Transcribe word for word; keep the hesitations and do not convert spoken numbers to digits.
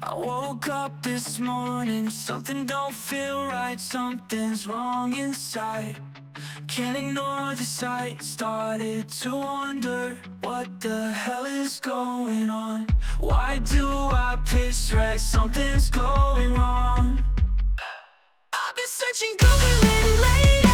I woke up this morning, something don't feel right, something's wrong inside. Can't ignore the sight, started to wonder what the hell is going on. Why do I piss red? Something's going wrong. I've been searching, googling lately.